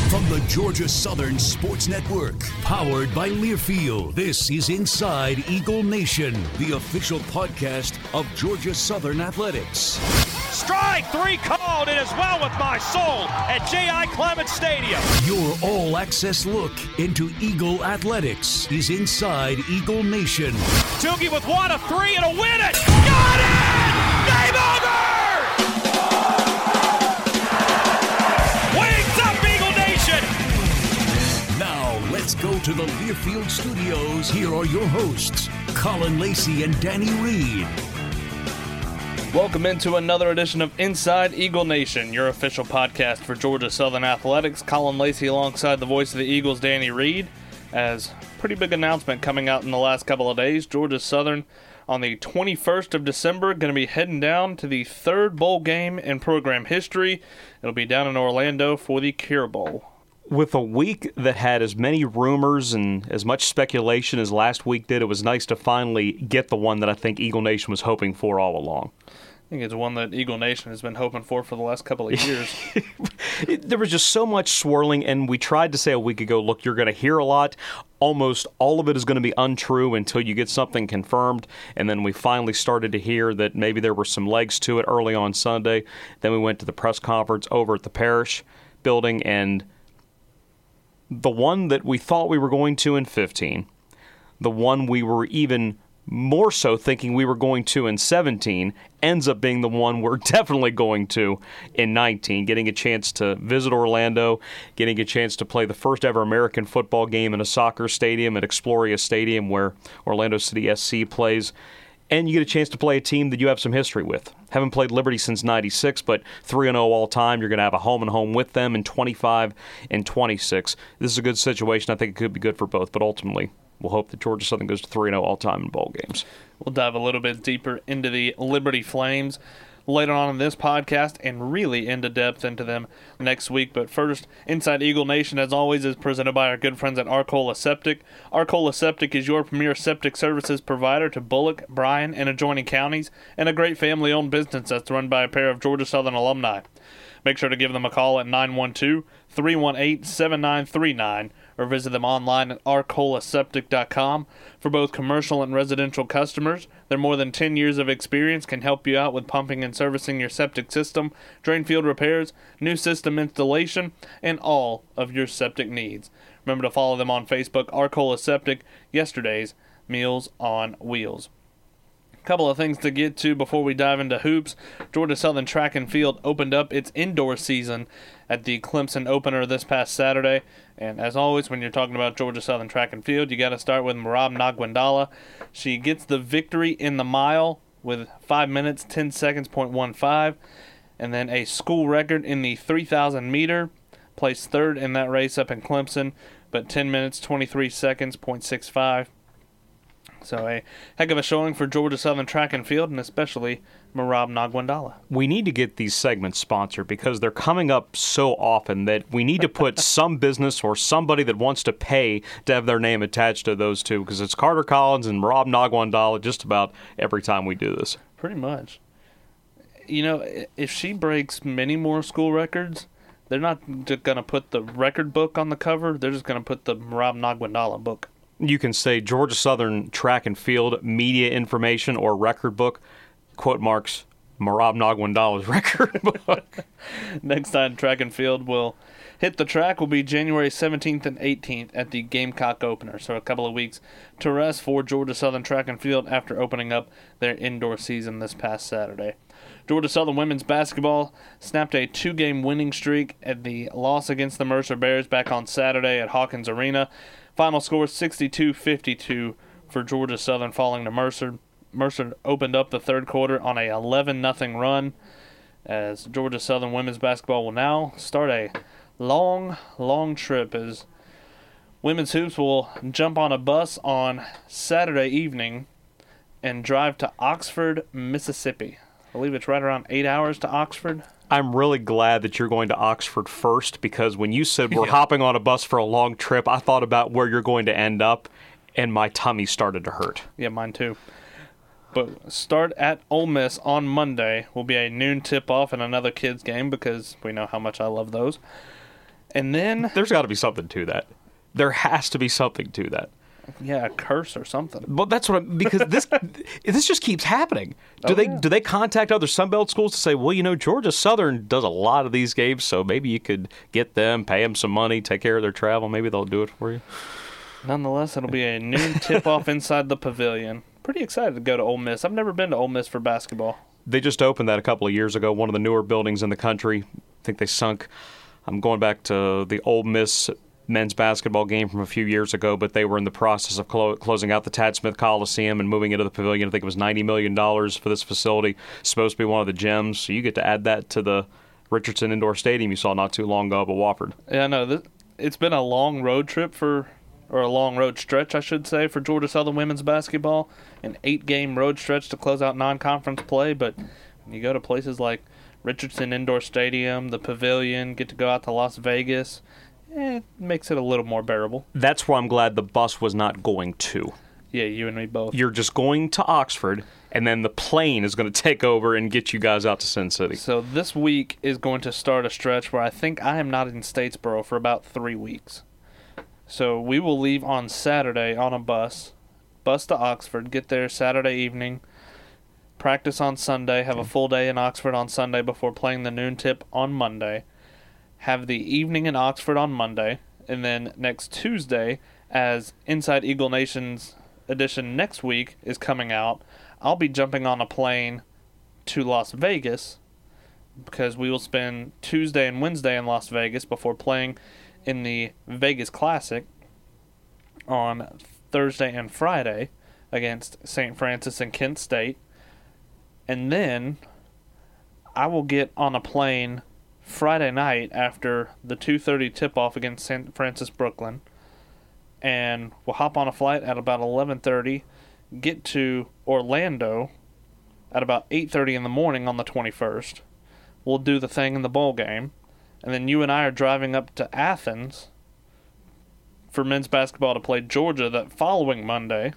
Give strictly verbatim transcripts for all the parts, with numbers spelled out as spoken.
From the Georgia Southern Sports Network, powered by Learfield, this is Inside Eagle Nation, the official podcast of Georgia Southern Athletics. Strike three called. It is well with my soul at J I. Clements Stadium. Your all-access look into Eagle Athletics is Inside Eagle Nation. Doogie with one, a three, and a win it. Got it! Game over! Wings up, Eagle Nation! Now let's go to the Learfield Studios. Here are your hosts, Colin Lacey and Danny Reed. Welcome into another edition of Inside Eagle Nation, your official podcast for Georgia Southern Athletics. Colin Lacey alongside the voice of the Eagles, Danny Reed. As pretty big announcement coming out in the last couple of days, Georgia Southern on the twenty-first of December going to be heading down to the third bowl game in program history. It'll be down in Orlando for the Cure Bowl. With a week that had as many rumors and as much speculation as last week did, it was nice to finally get the one that I think Eagle Nation was hoping for all along. I think it's one that Eagle Nation has been hoping for for the last couple of years. There was just so much swirling, and we tried to say a week ago, look, you're going to hear a lot. Almost all of it is going to be untrue until you get something confirmed, and then we finally started to hear that maybe there were some legs to it early on Sunday. Then we went to the press conference over at the Parish building, and the one that we thought we were going to in fifteen, the one we were even more so thinking we were going to in seventeen, ends up being the one we're definitely going to in nineteen, getting a chance to visit Orlando, getting a chance to play the first ever American football game in a soccer stadium at Exploria Stadium where Orlando City S C plays, and you get a chance to play a team that you have some history with. Haven't played Liberty since ninety-six, but three and oh all time. You're going to have a home and home with them in twenty-five and twenty-six. This is a good situation. I think it could be good for both, but ultimately we'll hope that Georgia Southern goes to three and oh all-time in bowl games. We'll dive a little bit deeper into the Liberty Flames later on in this podcast and really into depth into them next week. But first, Inside Eagle Nation, as always, is presented by our good friends at Arcola Septic. Arcola Septic is your premier septic services provider to Bullock, Bryan, and adjoining counties, and a great family-owned business that's run by a pair of Georgia Southern alumni. Make sure to give them a call at nine one two, three one eight, seven nine three nine or visit them online at arcola septic dot com. For both commercial and residential customers, their more than ten years of experience can help you out with pumping and servicing your septic system, drain field repairs, new system installation, and all of your septic needs. Remember to follow them on Facebook, Arcola Septic, yesterday's Meals on Wheels. Couple of things to get to before we dive into hoops. Georgia Southern Track and Field opened up its indoor season at the Clemson opener this past Saturday. And as always, when you're talking about Georgia Southern Track and Field, you got to start with Merab Nagwandala. She gets the victory in the mile with five minutes, ten seconds, point one five. And then a school record in the three thousand meter. Placed third in that race up in Clemson, but ten minutes, twenty-three seconds, point six five. So a heck of a showing for Georgia Southern Track and Field, and especially Merab Nagwandala. We need to get these segments sponsored because they're coming up so often that we need to put some business or somebody that wants to pay to have their name attached to those two, because it's Carter Collins and Merab Nagwandala just about every time we do this. Pretty much. You know, if she breaks many more school records, they're not just going to put the record book on the cover. They're just going to put the Merab Nagwandala book. You can say Georgia Southern Track and Field Media Information or Record Book, quote marks, Merab Nagwandala's record book. Next time Track and Field will hit the track will be January seventeenth and eighteenth at the Gamecock opener. So a couple of weeks to rest for Georgia Southern Track and Field after opening up their indoor season this past Saturday. Georgia Southern women's basketball snapped a two-game winning streak at the loss against the Mercer Bears back on Saturday at Hawkins Arena. Final score sixty-two fifty-two for Georgia Southern falling to Mercer. Mercer opened up the third quarter on a eleven nothing run, as Georgia Southern women's basketball will now start a long, long trip as women's hoops will jump on a bus on Saturday evening and drive to Oxford, Mississippi. I believe it's right around eight hours to Oxford. I'm really glad that you're going to Oxford first, because when you said we're Yeah. hopping on a bus for a long trip, I thought about where you're going to end up, and my tummy started to hurt. Yeah, mine too. But start at Ole Miss on Monday will be a noon tip-off and another kids game, because we know how much I love those. And then, There's got to be something to that. There has to be something to that. yeah, a curse or something. Well, that's what I'm, because this this just keeps happening. Do Oh, they yeah. do they contact other Sunbelt schools to say, well, you know, Georgia Southern does a lot of these games, so maybe you could get them, pay them some money, take care of their travel. Maybe they'll do it for you. Nonetheless, it'll be a noon tip-off inside the pavilion. Pretty excited to go to Ole Miss. I've never been to Ole Miss for basketball. They just opened that a couple of years ago, one of the newer buildings in the country. I think they sunk. I'm going back to the Ole Miss men's basketball game from a few years ago, but they were in the process of clo- closing out the Tad Smith Coliseum and moving into the pavilion. I think it was ninety million dollars for this facility. It's supposed to be one of the gems, so you get to add that to the Richardson Indoor Stadium you saw not too long ago up at Wofford. Yeah, I know. This, it's been a long road trip for, or a long road stretch, I should say, for Georgia Southern women's basketball. An eight-game road stretch to close out non-conference play, but when you go to places like Richardson Indoor Stadium, the Pavilion, get to go out to Las Vegas, eh, it makes it a little more bearable. That's why I'm glad the bus was not going to. Yeah, you and me both. You're just going to Oxford, and then the plane is going to take over and get you guys out to Sin City. So this week is going to start a stretch where I think I am not in Statesboro for about three weeks. So we will leave on Saturday on a bus, bus to Oxford, get there Saturday evening, practice on Sunday, have a full day in Oxford on Sunday before playing the noon tip on Monday, have the evening in Oxford on Monday, and then next Tuesday, as Inside Eagle Nation's edition next week is coming out, I'll be jumping on a plane to Las Vegas because we will spend Tuesday and Wednesday in Las Vegas before playing in the Vegas Classic on Thursday and Friday against Saint Francis and Kent State. And then I will get on a plane Friday night after the two thirty tip-off against Saint Francis Brooklyn, and we'll hop on a flight at about eleven thirty, get to Orlando at about eight thirty in the morning on the twenty-first. We'll do the thing in the bowl game, and then you and I are driving up to Athens for men's basketball to play Georgia that following Monday.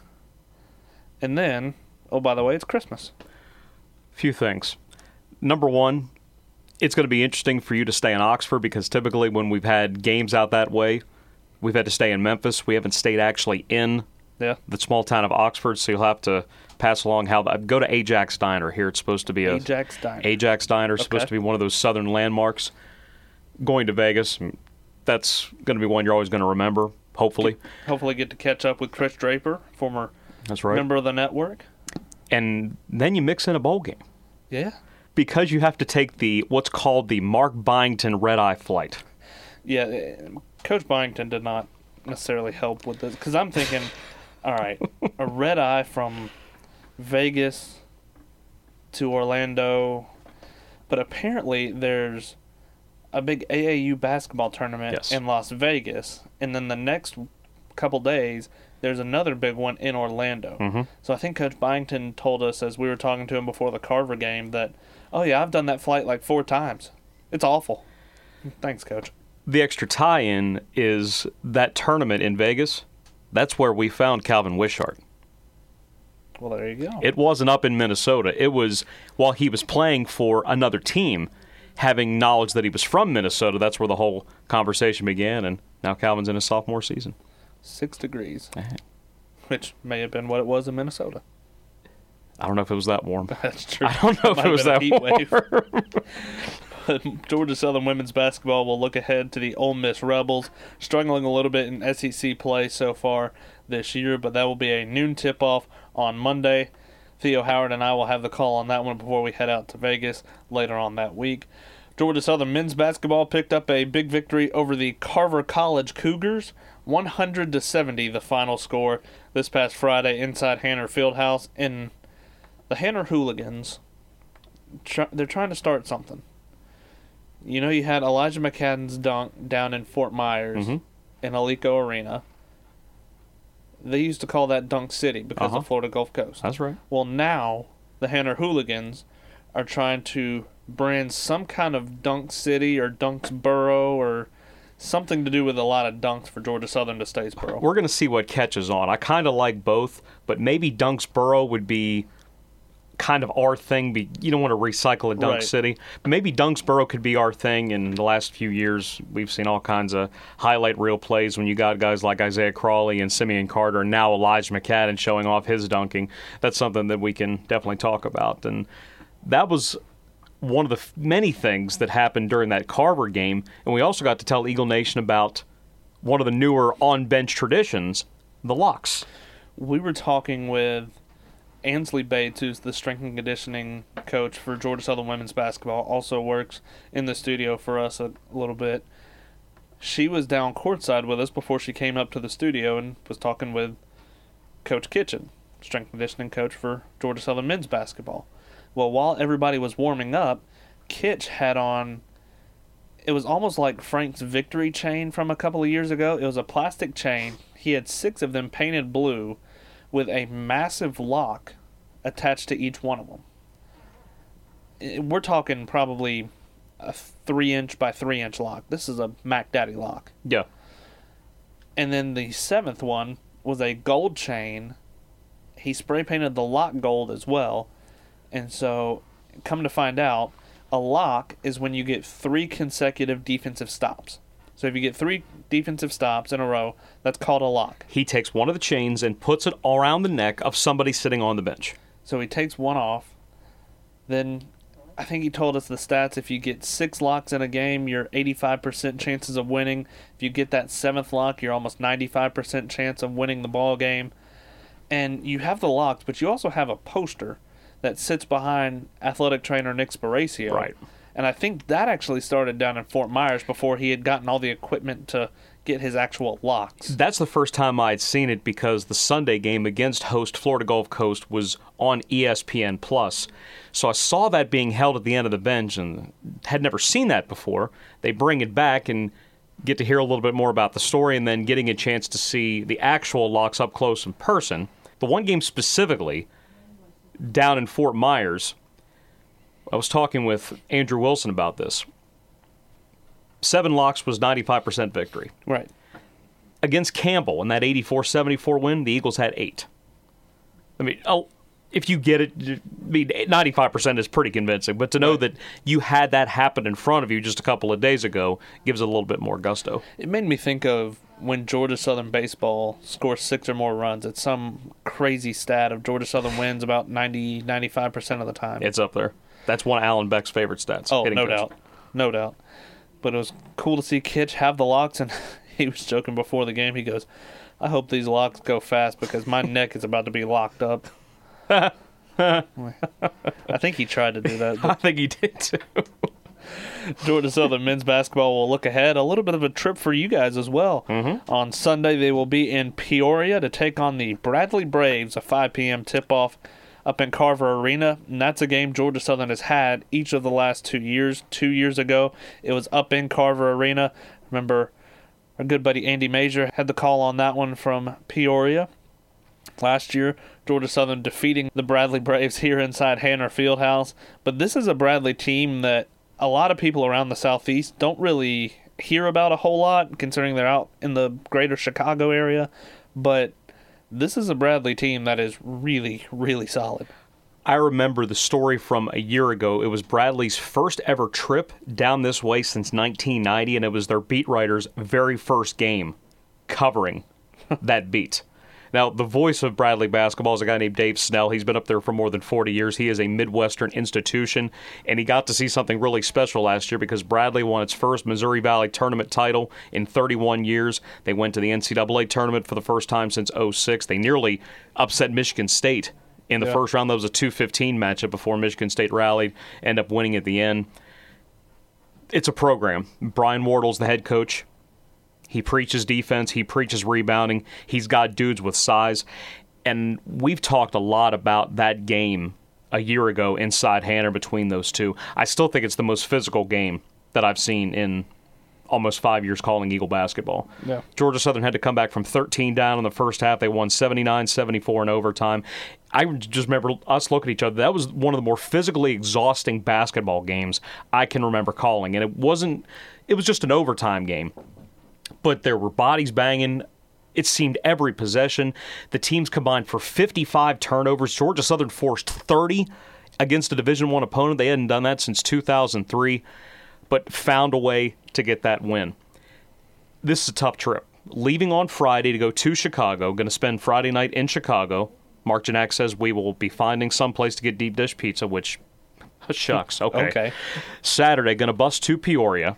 And then, oh, by the way, it's Christmas. Few things. Number one, it's going to be interesting for you to stay in Oxford because typically when we've had games out that way, we've had to stay in Memphis. We haven't stayed actually in Yeah. the small town of Oxford, so you'll have to pass along how the, go to Ajax Diner here. It's supposed to be a Ajax Diner. Ajax Diner is Okay. supposed to be one of those southern landmarks. Going to Vegas, that's going to be one you're always going to remember, hopefully. Hopefully get to catch up with Chris Draper, former That's right. member of the network. And then you mix in a bowl game Yeah. because you have to take the what's called the Mark Byington red-eye flight. Yeah, eh, Coach Byington did not necessarily help with this because I'm thinking, all right, a red eye from Vegas to Orlando, but apparently there's a big A A U basketball tournament Yes. in Las Vegas, and then the next couple days there's another big one in Orlando. Mm-hmm. So I think Coach Byington told us as we were talking to him before the Carver game that, oh yeah, I've done that flight like four times. It's awful. Thanks, Coach. The extra tie-in is that tournament in Vegas. That's where we found Calvin Wishart. Well, there you go. It wasn't up in Minnesota. It was while he was playing for another team, having knowledge that he was from Minnesota. That's where the whole conversation began, and now Calvin's in his sophomore season. Six degrees, Uh-huh. which may have been what it was in Minnesota. I don't know if it was that warm. That's true. I don't know if Might it have was been a that heat warm. wave. But Georgia Southern women's basketball will look ahead to the Ole Miss Rebels, struggling a little bit in S E C play so far this year, but that will be a noon tip-off on Monday. Theo Howard and I will have the call on that one before we head out to Vegas later on that week. Georgia Southern men's basketball picked up a big victory over the Carver College Cougars, one hundred to seventy the final score this past Friday inside Hanner Fieldhouse. And the Hanner Hooligans, try, they're trying to start something. You know, you had Elijah McCadden's dunk down in Fort Myers Mhm. in Alico Arena. They used to call that Dunk City because Uh-huh. of Florida Gulf Coast. That's right. Well, now the Hanner Hooligans are trying to brand some kind of Dunk City or Dunksboro or something to do with a lot of dunks for Georgia Southern to Statesboro. We're going to see what catches on. I kind of like both, but maybe Dunksboro would be kind of our thing. Be, you don't want to recycle a Dunk Right. City. Maybe Dunksboro could be our thing. In the last few years, we've seen all kinds of highlight reel plays when you got guys like Isaiah Crawley and Simeon Carter, and now Elijah McCadden showing off his dunking. That's something that we can definitely talk about. And that was one of the f- many things that happened during that Carver game. And we also got to tell Eagle Nation about one of the newer on-bench traditions, the locks. We were talking with Ansley Bates, who's the strength and conditioning coach for Georgia Southern women's basketball, also works in the studio for us a little bit. She was down courtside with us before she came up to the studio and was talking with Coach Kitchen, strength and conditioning coach for Georgia Southern men's basketball. Well, while everybody was warming up, Kitch had on, it was almost like Frank's victory chain from a couple of years ago. It was a plastic chain. He had six of them painted blue with a massive lock attached to each one of them. We're talking probably a three-inch by three-inch lock. This is a Mac Daddy lock. Yeah. And then the seventh one was a gold chain. He spray-painted the lock gold as well. And so, come to find out, a lock is when you get three consecutive defensive stops. So if you get three defensive stops in a row, that's called a lock. He takes one of the chains and puts it around the neck of somebody sitting on the bench. So he takes one off. Then I think he told us the stats. If you get six locks in a game, you're eighty-five percent chances of winning. If you get that seventh lock, you're almost ninety-five percent chance of winning the ball game. And you have the locks, but you also have a poster that sits behind athletic trainer Nick Sparacio. Right. And I think that actually started down in Fort Myers before he had gotten all the equipment to get his actual locks. That's the first time I had seen it because the Sunday game against host Florida Gulf Coast was on E S P N Plus. So I saw that being held at the end of the bench and had never seen that before. They bring it back and get to hear a little bit more about the story and then getting a chance to see the actual locks up close in person. The one game specifically, down in Fort Myers, I was talking with Andrew Wilson about this. Seven locks was ninety-five percent victory. Right. Against Campbell in that eighty-four seventy-four win, the Eagles had eight. I mean, oh, if you get it, I mean, ninety-five percent is pretty convincing, but to know Right. that you had that happen in front of you just a couple of days ago gives it a little bit more gusto. It made me think of when Georgia Southern baseball scores six or more runs. It's some crazy stat of Georgia Southern wins about ninety, ninety-five percent of the time. It's up there. That's one of Alan Beck's favorite stats. Oh, hitting no coach. doubt. No doubt. But it was cool to see Kitch have the locks, and he was joking before the game. He goes, I hope these locks go fast because my neck is about to be locked up. I think he tried to do that. I But think he did too. Georgia Southern men's basketball will look ahead. A little bit of a trip for you guys as well. Mm-hmm. On Sunday, they will be in Peoria to take on the Bradley Braves, a five p.m. tip-off up in Carver Arena. And that's a game Georgia Southern has had each of the last two years. Two years ago, it was up in Carver Arena. Remember, our good buddy Andy Major had the call on that one from Peoria. Last year, Georgia Southern defeating the Bradley Braves here inside Hanner Fieldhouse. But this is a Bradley team that a lot of people around the Southeast don't really hear about a whole lot, considering they're out in the greater Chicago area. But this is a Bradley team that is really, really solid. I remember the story from a year ago. It was Bradley's first ever trip down this way since nineteen ninety, and it was their beat writer's very first game covering that beat. Now, the voice of Bradley basketball is a guy named Dave Snell. He's been up there for more than forty years. He is a Midwestern institution, and he got to see something really special last year because Bradley won its first Missouri Valley tournament title in thirty-one years. They went to the N C double A tournament for the first time since oh six. They nearly upset Michigan State in the Yeah. first round. That was a two fifteen matchup before Michigan State rallied, end up winning at the end. It's a program. Brian Wardle's the head coach. He preaches defense. He preaches rebounding. He's got dudes with size. And we've talked a lot about that game a year ago inside Hanner between those two. I still think it's the most physical game that I've seen in almost five years calling Eagle basketball. Yeah. Georgia Southern had to come back from thirteen down in the first half. They won seventy-nine seventy-four in overtime. I just remember us looking at each other. That was one of the more physically exhausting basketball games I can remember calling. And it wasn't, it was just an overtime game. But there were bodies banging it seemed every possession. The teams combined for fifty-five turnovers. Georgia Southern forced thirty against a Division One opponent. They hadn't done that since two thousand three, but found a way to get that win. This is a tough trip. Leaving on Friday to go to Chicago, going to spend Friday night in Chicago. Mark Janak says we will be finding some place to get deep dish pizza, which, shucks, okay. Okay. Saturday, going to bus to Peoria,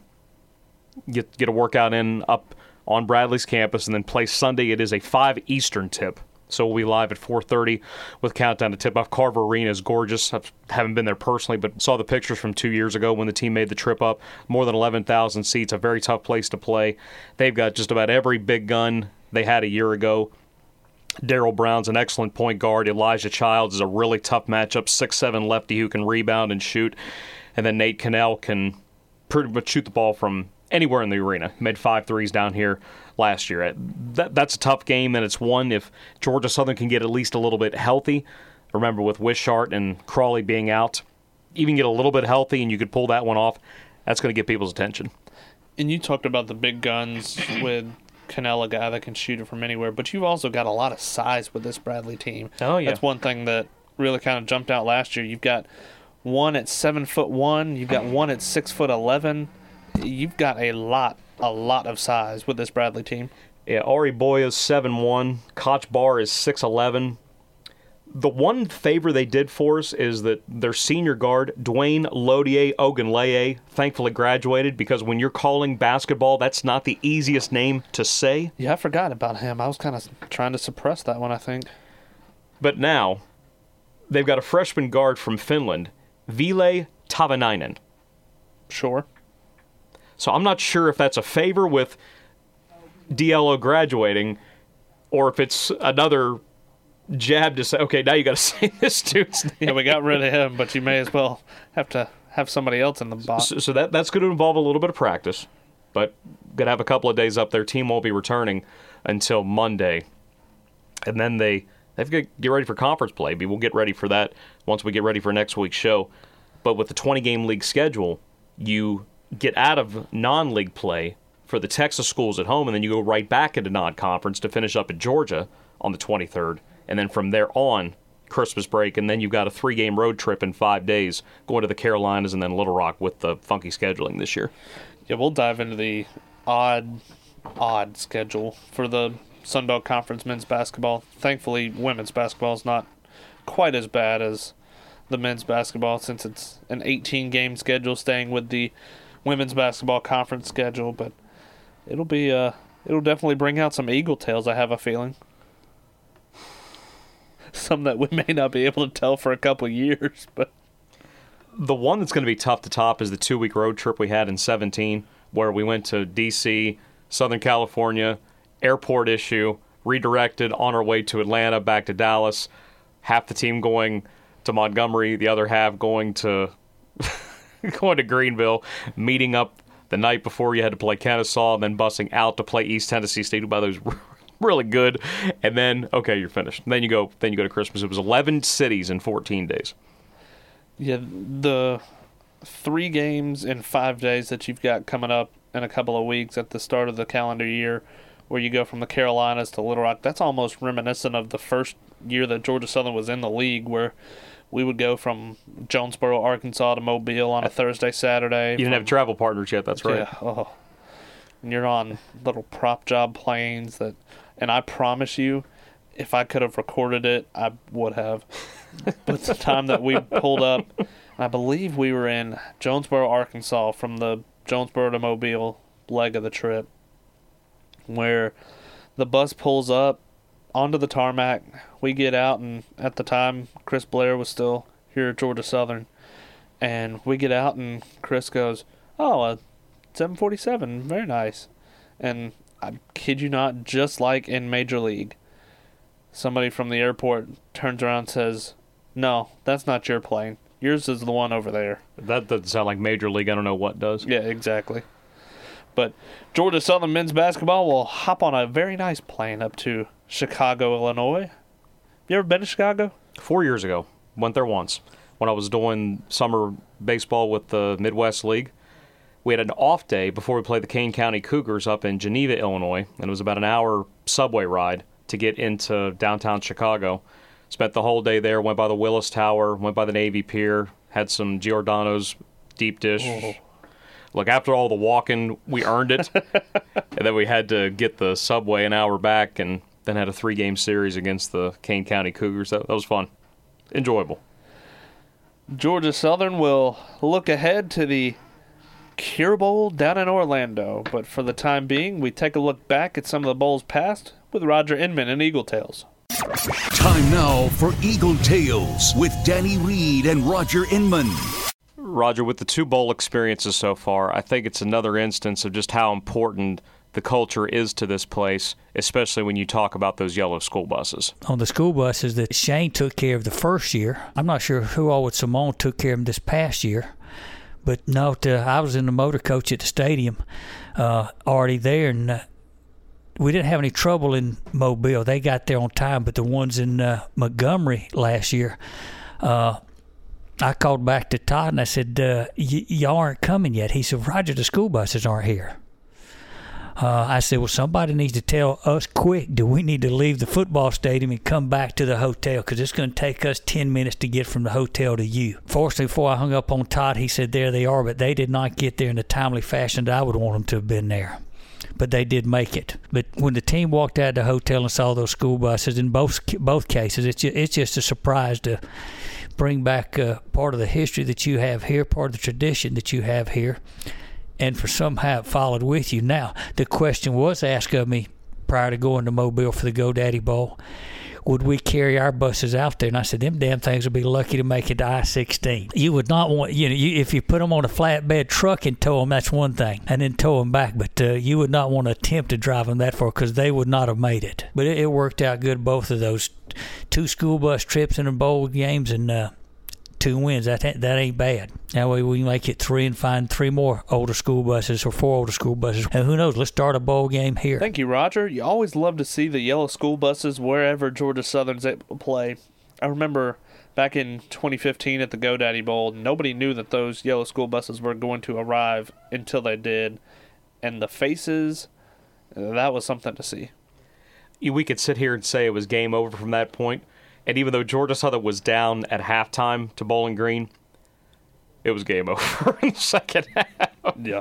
get get a workout in up on Bradley's campus, and then play Sunday. It is a five Eastern tip, so we'll be live at four thirty with countdown to tip-off. Carver Arena is gorgeous. I haven't been there personally, but saw the pictures from two years ago when the team made the trip up. More than eleven thousand seats, a very tough place to play. They've got just about every big gun they had a year ago. Darryl Brown's an excellent point guard. Elijah Childs is a really tough matchup, six seven lefty who can rebound and shoot. And then Nate Cannell can pretty much shoot the ball from anywhere in the arena. He made five threes down here last year. That, that's a tough game, and it's one if Georgia Southern can get at least a little bit healthy. Remember, with Wishart and Crawley being out, even get a little bit healthy and you could pull that one off, that's going to get people's attention. And you talked about the big guns with Cannell, a guy that can shoot it from anywhere, but you've also got a lot of size with this Bradley team. Oh, yeah. That's one thing that really kind of jumped out last year. You've got one at seven foot one, you've got one at six foot eleven. You've got a lot, a lot of size with this Bradley team. Yeah, Ari Boya's seven one, Koch Barr is six eleven. The one favor they did for us is that their senior guard, Dwayne Lodier Ogunleye, thankfully graduated, because when you're calling basketball, that's not the easiest name to say. Yeah, I forgot about him. I was kind of trying to suppress that one, I think. But now, they've got a freshman guard from Finland, Ville Tavanainen. Sure. So I'm not sure if that's a favor with D L O graduating, or if it's another jab to say, okay, now you got to say this dude's name. Yeah, we got rid of him, but you may as well have to have somebody else in the box. So, so that that's going to involve a little bit of practice, but going to have a couple of days up there. Team won't be returning until Monday, and then they they've got to get ready for conference play. We'll get ready for that once we get ready for next week's show. But with the twenty-game league schedule, you get out of non-league play for the Texas schools at home, and then you go right back into non-conference to finish up at Georgia on the twenty-third. And then from there on, Christmas break, and then you've got a three-game road trip in five days, going to the Carolinas and then Little Rock with the funky scheduling this year. Yeah, we'll dive into the odd, odd schedule for the Sun Belt Conference men's basketball. Thankfully, women's basketball is not quite as bad as the men's basketball, since it's an eighteen-game schedule, staying with the women's basketball conference schedule. But it'll be uh, it'll definitely bring out some Eagle tales, I have a feeling. Some that we may not be able to tell for a couple of years, but the one that's going to be tough to top is the two-week road trip we had in seventeen, where we went to D C, Southern California, airport issue, redirected on our way to Atlanta, back to Dallas, half the team going to Montgomery, the other half going to going to Greenville, meeting up the night before you had to play Kennesaw, and then busing out to play East Tennessee State, who by those really good, and then okay, you're finished. Then you go. Then you go to Christmas. It was eleven cities in fourteen days. yeah, the three games in five days that you've got coming up in a couple of weeks at the start of the calendar year, where you go from the Carolinas to Little Rock, that's almost reminiscent of the first year that Georgia Southern was in the league, where we would go from Jonesboro, Arkansas to Mobile on a Thursday, Saturday. You didn't from, have travel partners yet. That's right. Yeah. Oh. And you're on little prop job planes that. And I promise you, if I could have recorded it, I would have. But the time that we pulled up, I believe we were in Jonesboro, Arkansas, from the Jonesboro to Mobile leg of the trip, where the bus pulls up onto the tarmac. We get out, and at the time, Chris Blair was still here at Georgia Southern. And we get out, and Chris goes, oh, a seven forty-seven, very nice. And I kid you not, just like in Major League, somebody from the airport turns around and says, no, that's not your plane. Yours is the one over there. That doesn't sound like Major League. I don't know what does. Yeah, exactly. But Georgia Southern men's basketball will hop on a very nice plane up to Chicago, Illinois. You ever been to Chicago? Four years ago. Went there once. When I was doing summer baseball with the Midwest League. We had an off day before we played the Kane County Cougars up in Geneva, Illinois, and it was about an hour subway ride to get into downtown Chicago. Spent the whole day there, went by the Willis Tower, went by the Navy Pier, had some Giordano's deep dish. Oh. Look, after all the walking, we earned it. And then we had to get the subway an hour back and then had a three-game series against the Kane County Cougars. That, that was fun. Enjoyable. Georgia Southern will look ahead to the Cure Bowl down in Orlando. But for the time being, we take a look back at some of the bowls past with Roger Inman and Eagle Tales. Time now for Eagle Tales with Danny Reed and Roger Inman. Roger, with the two bowl experiences so far, I think it's another instance of just how important the culture is to this place, especially when you talk about those yellow school buses. On the school buses that Shane took care of the first year, I'm not sure who all with Simone took care of them this past year, but no, to, I was in the motor coach at the stadium uh, already there, and uh, we didn't have any trouble in Mobile. They got there on time, but the ones in uh, Montgomery last year, uh, I called back to Todd and I said, uh, y- y'all aren't coming yet. He said, Roger, the school buses aren't here. Uh, I said, well, somebody needs to tell us quick, do we need to leave the football stadium and come back to the hotel? Because it's going to take us ten minutes to get from the hotel to you. Fortunately, before I hung up on Todd, he said, there they are, but they did not get there in the timely fashion that I would want them to have been there. But they did make it. But when the team walked out of the hotel and saw those school buses, in both both cases, it's just, it's just a surprise to bring back uh, part of the history that you have here, part of the tradition that you have here, and for somehow it followed with you. Now, the question was asked of me prior to going to Mobile for the GoDaddy Bowl, would we carry our buses out there? And I said, them damn things would be lucky to make it to I sixteen. You would not want, you know, you, if you put them on a flatbed truck and tow them, that's one thing, and then tow them back. But uh, you would not want to attempt to drive them that far because they would not have made it. But it, it worked out good, both of those. Two school bus trips and bowl games and uh, two wins. That that ain't bad. That way we make it three and find three more older school buses or four older school buses. And who knows, let's start a bowl game here. Thank you, Roger. You always love to see the yellow school buses wherever Georgia Southern's able to play. I remember back in twenty fifteen at the GoDaddy Bowl, nobody knew that those yellow school buses were going to arrive until they did. And the faces, that was something to see. We could sit here and say it was game over from that point. And even though Georgia Southern was down at halftime to Bowling Green, it was game over in the second half. Yeah.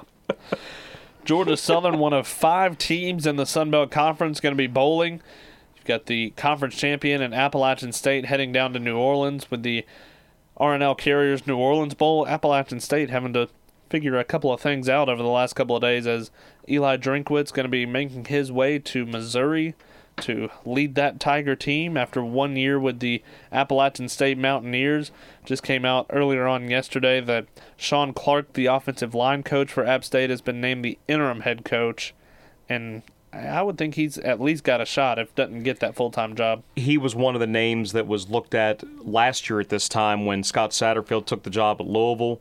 Georgia Southern, one of five teams in the Sun Belt Conference, going to be bowling. You've got the conference champion in Appalachian State heading down to New Orleans with the R and L Carriers New Orleans Bowl. Appalachian State having to figure a couple of things out over the last couple of days as Eli Drinkwitz going to be making his way to Missouri to lead that Tiger team after one year with the Appalachian State Mountaineers. Just came out earlier on yesterday that Sean Clark, the offensive line coach for App State, has been named the interim head coach, and I would think he's at least got a shot if doesn't get that full-time job. He was one of the names that was looked at last year at this time when Scott Satterfield took the job at Louisville.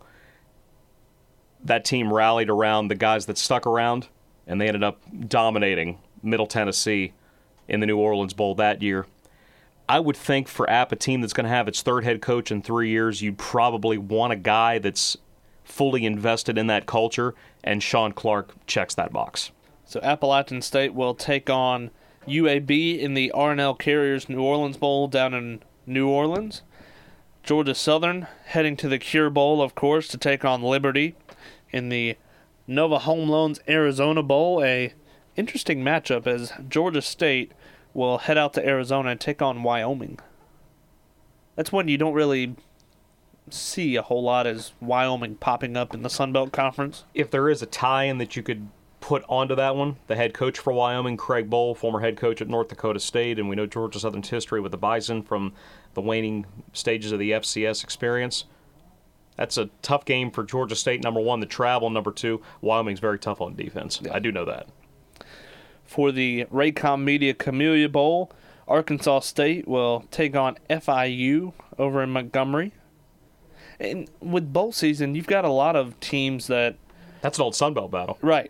That team rallied around the guys that stuck around, and they ended up dominating Middle Tennessee in the New Orleans Bowl that year. I would think for App, a team that's going to have its third head coach in three years, you'd probably want a guy that's fully invested in that culture, and Sean Clark checks that box. So Appalachian State will take on U A B in the R and L Carriers New Orleans Bowl down in New Orleans. Georgia Southern heading to the Cure Bowl, of course, to take on Liberty in the Nova Home Loans Arizona Bowl, a interesting matchup as Georgia State will head out to Arizona and take on Wyoming. That's one you don't really see a whole lot, as Wyoming popping up in the Sun Belt Conference. If there is a tie-in that you could put onto that one, the head coach for Wyoming, Craig Bohl, former head coach at North Dakota State, and we know Georgia Southern's history with the Bison from the waning stages of the F C S experience. That's a tough game for Georgia State, number one, the travel, number two, Wyoming's very tough on defense. Yeah. I do know that. For the Raycom Media Camellia Bowl, Arkansas State will take on F I U over in Montgomery. And with bowl season, you've got a lot of teams that... That's an old Sun Belt battle. Right.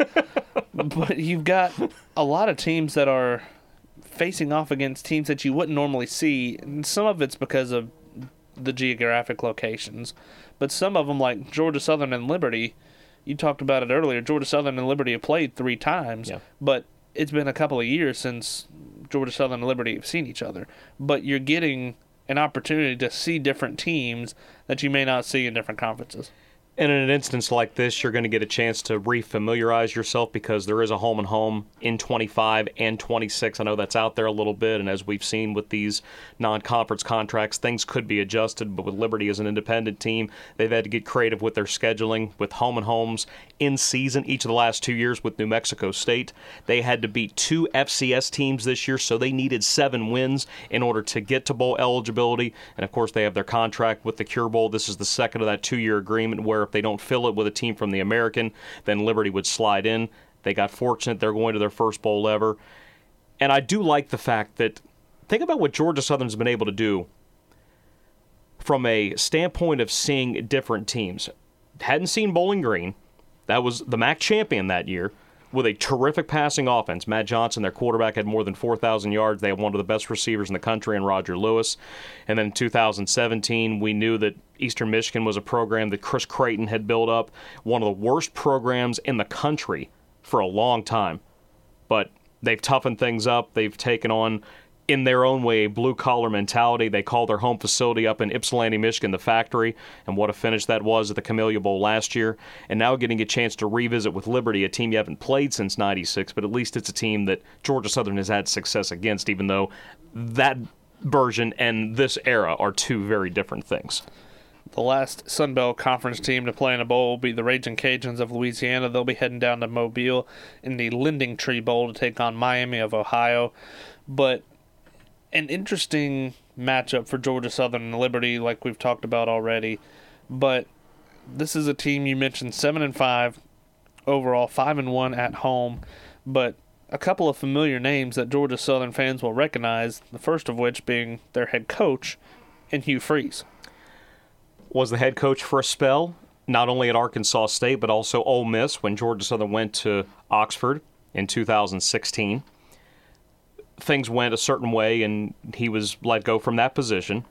But you've got a lot of teams that are facing off against teams that you wouldn't normally see. And some of it's because of the geographic locations. But some of them, like Georgia Southern and Liberty, you talked about it earlier, Georgia Southern and Liberty have played three times. Yeah. But it's been a couple of years since Georgia Southern and Liberty have seen each other, but you're getting an opportunity to see different teams that you may not see in different conferences. And in an instance like this, you're going to get a chance to refamiliarize yourself because there is a home and home in twenty-five and twenty-six. I know that's out there a little bit, and as we've seen with these non-conference contracts, things could be adjusted. But with Liberty as an independent team, they've had to get creative with their scheduling, with home and homes in season each of the last two years with New Mexico State. They had to beat two F C S teams this year, so they needed seven wins in order to get to bowl eligibility. And, of course, they have their contract with the Cure Bowl. This is the second of that two-year agreement where if they don't fill it with a team from the American, then Liberty would slide in. They got fortunate. They're going to their first bowl ever. And I do like the fact that, think about what Georgia Southern's been able to do from a standpoint of seeing different teams. Hadn't seen Bowling Green. That was the M A C champion that year with a terrific passing offense. Matt Johnson, their quarterback, had more than four thousand yards. They had one of the best receivers in the country in Roger Lewis. And then in two thousand seventeen, we knew that Eastern Michigan was a program that Chris Creighton had built up, one of the worst programs in the country for a long time. But they've toughened things up. They've taken on, in their own way, a blue-collar mentality. They call their home facility up in Ypsilanti, Michigan, the Factory, and what a finish that was at the Camellia Bowl last year. And now getting a chance to revisit with Liberty, a team you haven't played since ninety-six, but at least it's a team that Georgia Southern has had success against, even though that version and this era are two very different things. The last Sun Belt Conference team to play in a bowl will be the Raging Cajuns of Louisiana. They'll be heading down to Mobile in the Lending Tree Bowl to take on Miami of Ohio. But an interesting matchup for Georgia Southern and Liberty, like we've talked about already. But this is a team you mentioned seven and five overall, five and one at home. But a couple of familiar names that Georgia Southern fans will recognize. The first of which being their head coach, in Hugh Freeze. Was the head coach for a spell, not only at Arkansas State, but also Ole Miss when Georgia Southern went to Oxford in two thousand sixteen. Things went a certain way, and he was let go from that position.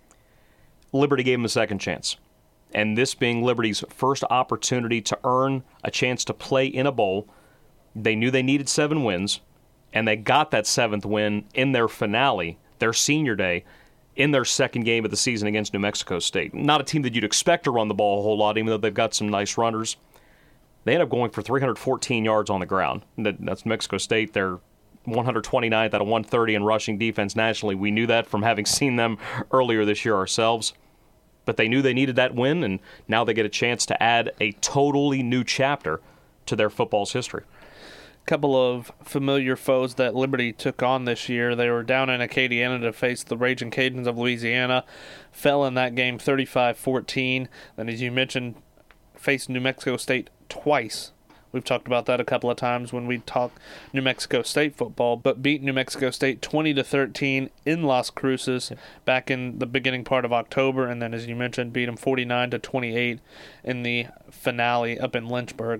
Liberty gave him a second chance. And this being Liberty's first opportunity to earn a chance to play in a bowl, they knew they needed seven wins, and they got that seventh win in their finale, their senior day, in their second game of the season against New Mexico State. Not a team that you'd expect to run the ball a whole lot, even though they've got some nice runners. They end up going for three hundred fourteen yards on the ground. That's New Mexico State. They're one hundred twenty-ninth out of one thirty in rushing defense nationally. We knew that from having seen them earlier this year ourselves. But they knew they needed that win, and now they get a chance to add a totally new chapter to their football's history. Couple of familiar foes that Liberty took on this year. They were down in Acadiana to face the Raging Cajuns of Louisiana. Fell in that game thirty-five fourteen. Then, as you mentioned, faced New Mexico State twice. We've talked about that a couple of times when we talk New Mexico State football, but beat New Mexico State twenty to thirteen in Las Cruces back in the beginning part of October, and then, as you mentioned, beat them forty-nine to twenty-eight in the finale up in Lynchburg.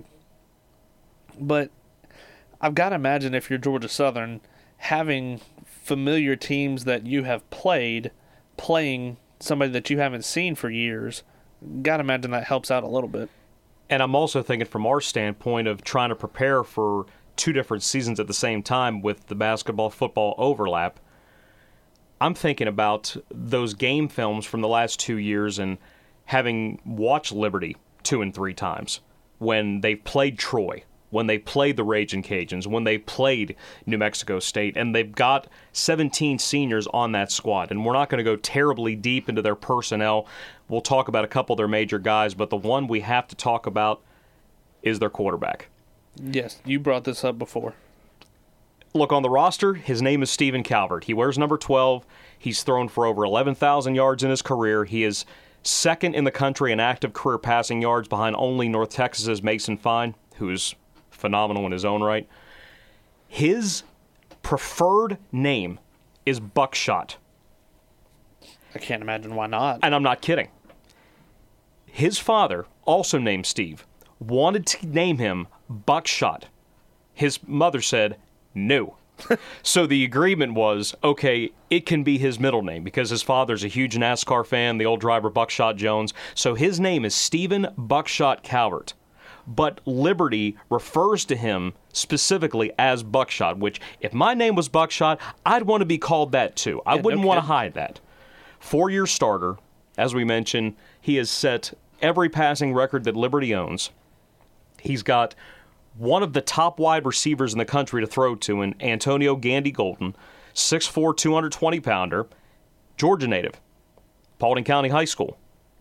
But I've got to imagine if you're Georgia Southern, having familiar teams that you have played, playing somebody that you haven't seen for years, got to imagine that helps out a little bit. And I'm also thinking from our standpoint of trying to prepare for two different seasons at the same time with the basketball-football overlap, I'm thinking about those game films from the last two years and having watched Liberty two and three times when they played Troy, when they played the Raging Cajuns, when they played New Mexico State, and they've got seventeen seniors on that squad. And we're not going to go terribly deep into their personnel. We'll talk about a couple of their major guys, but the one we have to talk about is their quarterback. Yes, you brought this up before. Look, on the roster, his name is Stephen Calvert. He wears number twelve. He's thrown for over eleven thousand yards in his career. He is second in the country in active career passing yards behind only North Texas's Mason Fine, who's phenomenal in his own right. His preferred name is Buckshot. I can't imagine why not. And I'm not kidding. His father, also named Steve, wanted to name him Buckshot. His mother said no. So the agreement was, okay, it can be his middle name because his father's a huge NASCAR fan, the old driver Buckshot Jones. So his name is Stephen Buckshot Calvert. but Liberty refers to him specifically as Buckshot, which if my name was Buckshot, I'd want to be called that too. I Yeah, wouldn't no want to kidding. hide that. Four-year starter, as we mentioned, he has set every passing record that Liberty owns. He's got one of the top wide receivers in the country to throw to in Antonio Gandy Golden, six foot four, two hundred twenty pounder, Georgia native, Paulding County High School.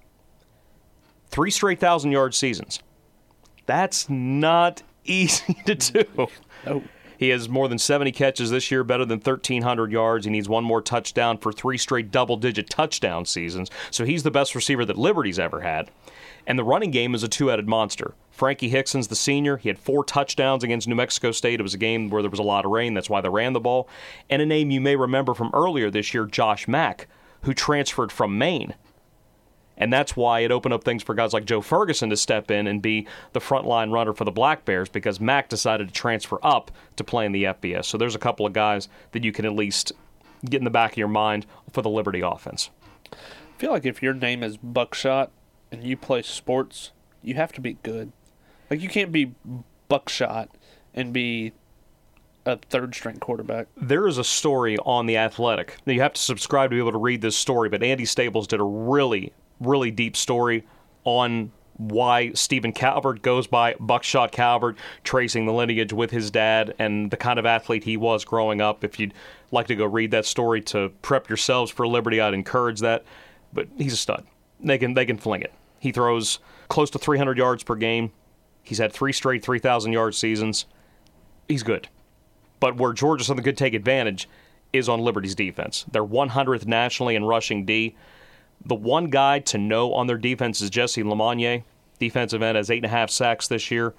Three straight thousand-yard seasons. That's not easy to do. Oh. He has more than seventy catches this year, better than thirteen hundred yards. He needs one more touchdown for three straight double-digit touchdown seasons. So he's the best receiver that Liberty's ever had. And the running game is a two-headed monster. Frankie Hickson's the senior. He had four touchdowns against New Mexico State. It was a game where there was a lot of rain. That's why they ran the ball. And a name you may remember from earlier this year, Josh Mack, who transferred from Maine. And that's why it opened up things for guys like Joe Ferguson to step in and be the frontline runner for the Black Bears, because Mack decided to transfer up to play in the F B S. So there's a couple of guys that you can at least get in the back of your mind for the Liberty offense. I feel like if your name is Buckshot and you play sports, you have to be good. Like, you can't be Buckshot and be a third-string quarterback. There is a story on The Athletic. Now, you have to subscribe to be able to read this story, but Andy Staples did a really, really deep story on why Stephen Calvert goes by Buckshot Calvert, tracing the lineage with his dad and the kind of athlete he was growing up. If you'd like to go read that story to prep yourselves for Liberty, I'd encourage that. But he's a stud. They can they can fling it. He throws close to three hundred yards per game. He's had three straight three thousand yard seasons. He's good. But where Georgia Southern could take advantage is on Liberty's defense. They're one hundredth nationally in rushing D. The one guy to know on their defense is Jesse Lemonnier. Defensive end has eight and a half sacks this year.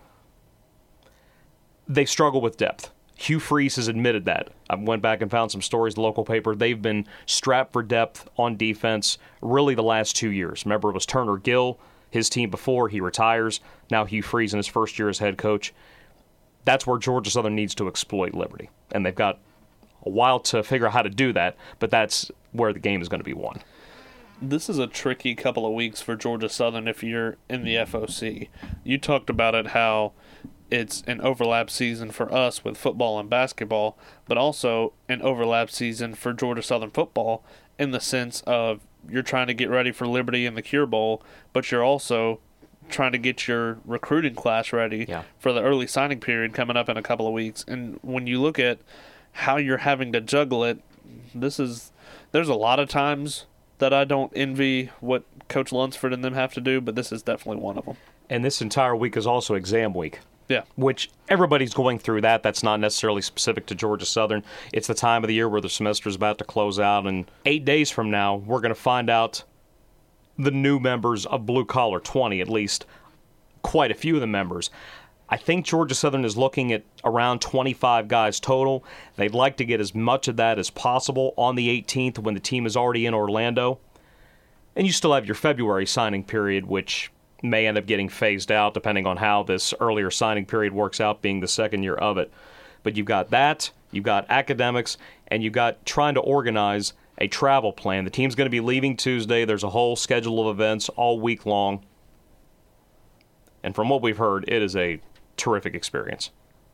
They struggle with depth. Hugh Freeze has admitted that. I went back and found some stories in the local paper. They've been strapped for depth on defense really the last two years. Remember, it was Turner Gill, his team before, he retires. Now Hugh Freeze in his first year as head coach. That's where Georgia Southern needs to exploit Liberty. And they've got a while to figure out how to do that, but that's where the game is going to be won. This is a tricky couple of weeks for Georgia Southern if you're in the F O C. You talked about it, how it's an overlap season for us with football and basketball, but also an overlap season for Georgia Southern football in the sense of you're trying to get ready for Liberty in the Cure Bowl, but you're also trying to get your recruiting class ready yeah. for the early signing period coming up in a couple of weeks. And when you look at how you're having to juggle it, this is there's a lot of times that I don't envy what Coach Lunsford and them have to do, but this is definitely one of them. And this entire week is also exam week. Yeah. Which everybody's going through that. That's not necessarily specific to Georgia Southern. It's the time of the year where the semester is about to close out, and eight days from now, we're going to find out the new members of Blue Collar twenty, at least quite a few of the members. I think Georgia Southern is looking at around twenty-five guys total. They'd like to get as much of that as possible on the eighteenth when the team is already in Orlando. And you still have your February signing period, which may end up getting phased out depending on how this earlier signing period works out, being the second year of it. But you've got that, you've got academics, and you've got trying to organize a travel plan. The team's going to be leaving Tuesday. There's a whole schedule of events all week long. And from what we've heard, it is a terrific experience.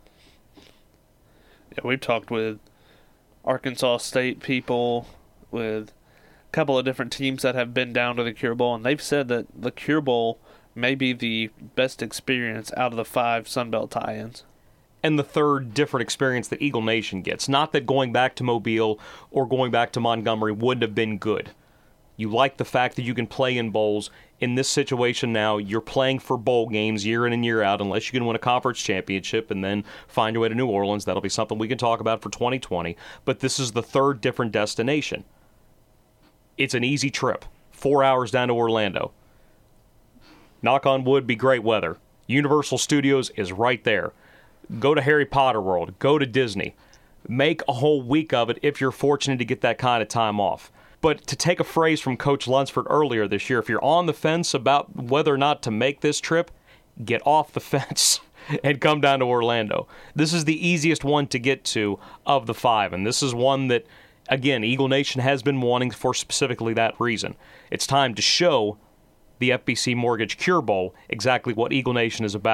Yeah, we've talked with Arkansas State people, with a couple of different teams that have been down to the Cure Bowl, and they've said that the Cure Bowl may be the best experience out of the five Sun Belt tie-ins. And the third different experience that Eagle Nation gets. Not that going back to Mobile or going back to Montgomery wouldn't have been good. You like the fact that you can play in bowls. In this situation now, you're playing for bowl games year in and year out unless you can win a conference championship and then find your way to New Orleans. That'll be something we can talk about for twenty twenty. But this is the third different destination. It's an easy trip. Four hours down to Orlando. Knock on wood, be great weather. Universal Studios is right there. Go to Harry Potter World. Go to Disney. Make a whole week of it if you're fortunate to get that kind of time off. But to take a phrase from Coach Lunsford earlier this year, if you're on the fence about whether or not to make this trip, get off the fence and come down to Orlando. This is the easiest one to get to of the five, and this is one that, again, Eagle Nation has been wanting for specifically that reason. It's time to show the F B C Mortgage Cure Bowl exactly what Eagle Nation is about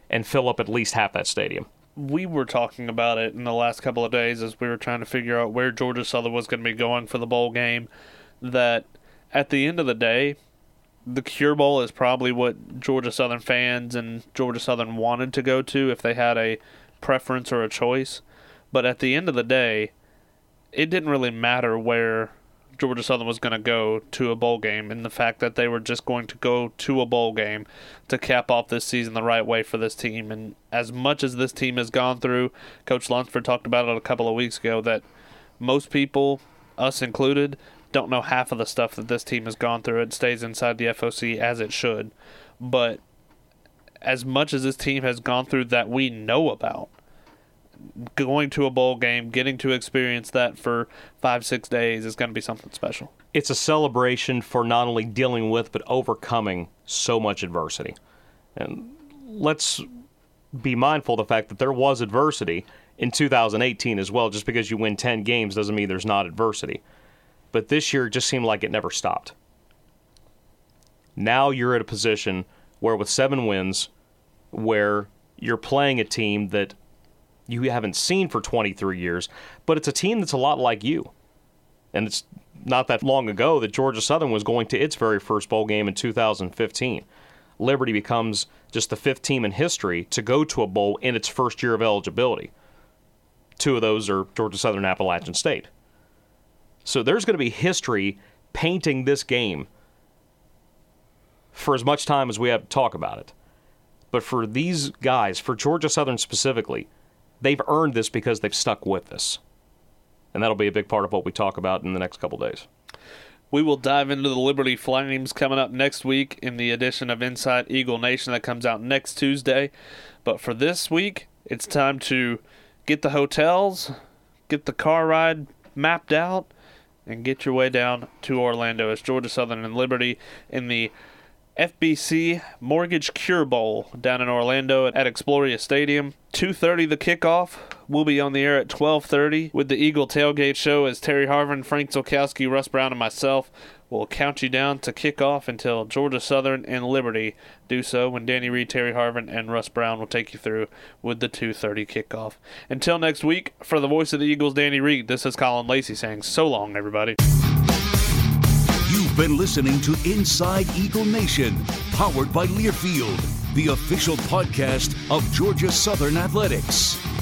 and fill up at least half that stadium. We were talking about it in the last couple of days as we were trying to figure out where Georgia Southern was going to be going for the bowl game, that at the end of the day, the Cure Bowl is probably what Georgia Southern fans and Georgia Southern wanted to go to if they had a preference or a choice. But at the end of the day, it didn't really matter where Georgia Southern was going to go to a bowl game, and the fact that they were just going to go to a bowl game to cap off this season the right way for this team. And as much as this team has gone through, Coach Lunsford talked about it a couple of weeks ago, that most people, us included, don't know half of the stuff that this team has gone through. It stays inside the F O C as it should. But as much as this team has gone through that we know about, going to a bowl game, getting to experience that for five, six days is going to be something special. It's a celebration for not only dealing with, but overcoming so much adversity. And let's be mindful of the fact that there was adversity in two thousand eighteen as well. Just because you win ten games doesn't mean there's not adversity. But this year it just seemed like it never stopped. Now you're at a position where with seven wins, where you're playing a team that you haven't seen for twenty-three years, but it's a team that's a lot like you. And it's not that long ago that Georgia Southern was going to its very first bowl game in two thousand fifteen. Liberty becomes just the fifth team in history to go to a bowl in its first year of eligibility. Two of those are Georgia Southern and Appalachian State. So there's going to be history painting this game for as much time as we have to talk about it. But for these guys, for Georgia Southern specifically, they've earned this because they've stuck with this. And that'll be a big part of what we talk about in the next couple days. We will dive into the Liberty Flames coming up next week in the edition of Inside Eagle Nation that comes out next Tuesday. But for this week, it's time to get the hotels, get the car ride mapped out, and get your way down to Orlando as Georgia Southern and Liberty in the F B C Mortgage Cure Bowl down in Orlando at Exploria Stadium. two thirty the kickoff. We'll be on the air at twelve thirty with the Eagle Tailgate Show as Terry Harvin, Frank Zolkowski, Russ Brown, and myself will count you down to kickoff until Georgia Southern and Liberty do so, when Danny Reed, Terry Harvin, and Russ Brown will take you through with the two thirty kickoff. Until next week, for the voice of the Eagles, Danny Reed, this is Colin Lacey saying so long, everybody. You've been listening to Inside Eagle Nation, powered by Learfield, the official podcast of Georgia Southern Athletics.